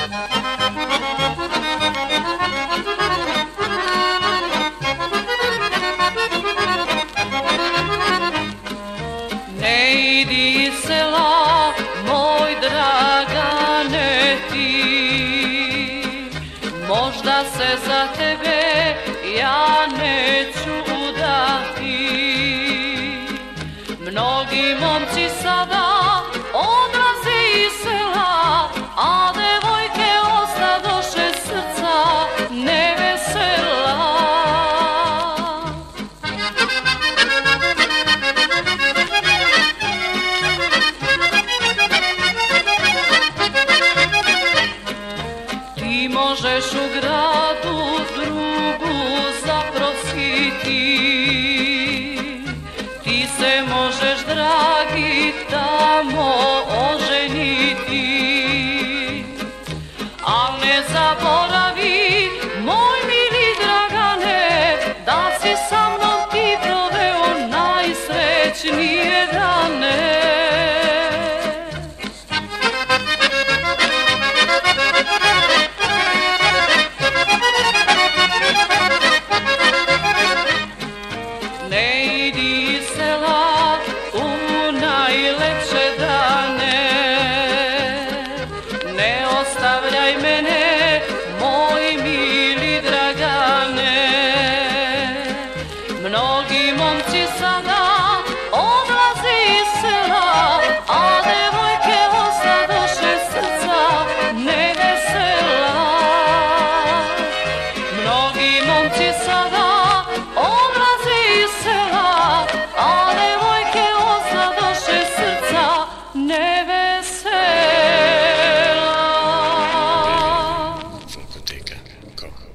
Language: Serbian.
Ne idi sela, moj Dragane ti, možda se za tebe ja neću udati. Mnogi momci sada odlaze iz sela, a devojke ostadoše srca nevesela. Ti možeš u gradu drugu zaprositi, ti se možeš, dragi, tamo oženiti. Al ne zaboravi, moj mili Dragane, da si sa mnom ti proveo najsrećnije dane. Ne idi iz sela u najlepše dane, ne ostavljaj mene, moj mili Dragane. Mnogi momci sada odlaze iz sela, a devojke ostadoše srca nevesela. Mnogi momci sada odlaze iz sela, a devojke ostadoše srca nevesela. Folkoteka, kako?